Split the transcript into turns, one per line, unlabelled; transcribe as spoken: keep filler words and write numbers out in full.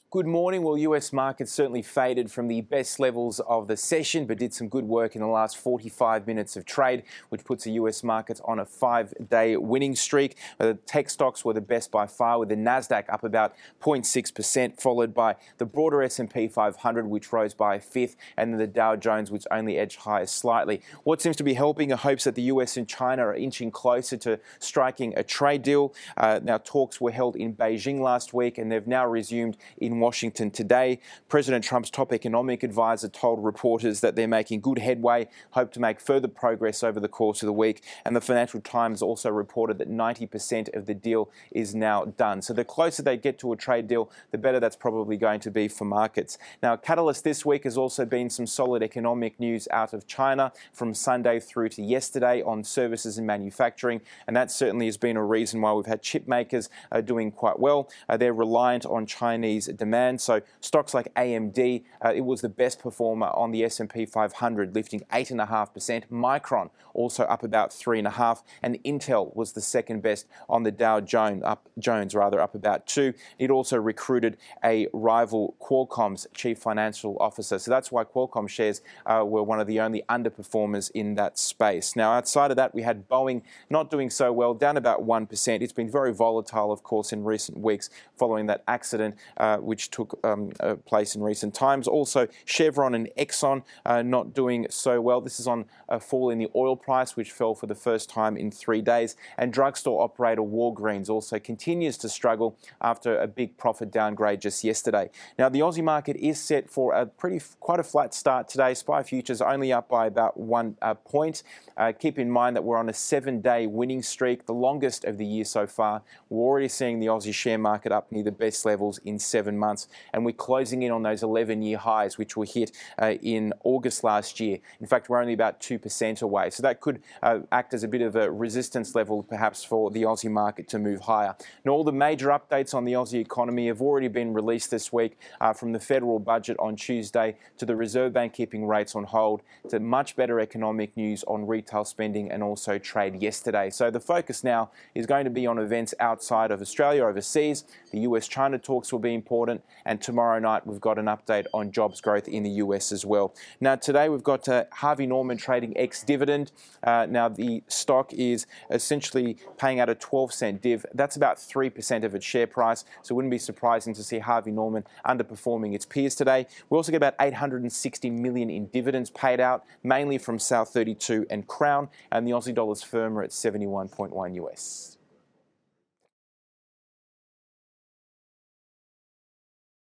Good morning. Well, U S markets certainly faded from the best levels of the session, but did some good work in the last forty-five minutes of trade, which puts the U S markets on a five-day winning streak. The tech stocks were the best by far, with the Nasdaq up about zero point six percent, followed by the broader S and P five hundred, which rose by a fifth, and then the Dow Jones, which only edged higher slightly. What seems to be helping are hopes that the U S and China are inching closer to striking a trade deal. Uh, now, talks were held in Beijing last week, and they've now resumed in Washington today. President Trump's top economic advisor told reporters that they're making good headway, hope to make further progress over the course of the week. And the Financial Times also reported that ninety percent of the deal is now done. So the closer they get to a trade deal, the better that's probably going to be for markets. Now, a catalyst this week has also been some solid economic news out of China from Sunday through to yesterday on services and manufacturing. And that certainly has been a reason why we've had chip makers uh, doing quite well. Uh, they're reliant on Chinese demand. So stocks like A M D, uh, it was the best performer on the S and P five hundred, lifting eight point five percent. Micron also up about three point five percent. And Intel was the second best on the Dow Jones, up, Jones rather, up about two. It also recruited a rival Qualcomm's chief financial officer. So that's why Qualcomm shares uh, were one of the only underperformers in that space. Now, outside of that, we had Boeing not doing so well, down about one percent. It's been very volatile, of course, in recent weeks following that accident uh, which took um, uh, place in recent times. Also, Chevron and Exxon uh, not doing so well. This is on a fall in the oil price, which fell for the first time in three days. And drugstore operator Walgreens also continues to struggle after a big profit downgrade just yesterday. Now, the Aussie market is set for a pretty, quite a flat start today. S P Y futures only up by about one uh, point. Uh, keep in mind that we're on a seven-day winning streak, the longest of the year so far. We're already seeing the Aussie share market up near the best levels in seven months. And we're closing in on those eleven-year highs, which were hit uh, in August last year. In fact, we're only about two percent away. So that could uh, act as a bit of a resistance level, perhaps, for the Aussie market to move higher. Now, all the major updates on the Aussie economy have already been released this week, uh, from the federal budget on Tuesday to the Reserve Bank keeping rates on hold to much better economic news on retail spending and also trade yesterday. So the focus now is going to be on events outside of Australia, overseas. The U S China talks will be important, and tomorrow night we've got an update on jobs growth in the U S as well. Now, today we've got uh, Harvey Norman trading ex-dividend. Uh, now, the stock is essentially paying out a twelve cent div. That's about three percent of its share price, so it wouldn't be surprising to see Harvey Norman underperforming its peers today. We also get about eight hundred sixty million dollars in dividends paid out, mainly from South thirty-two and Crown, and the Aussie dollar's firmer at seventy-one point one U S.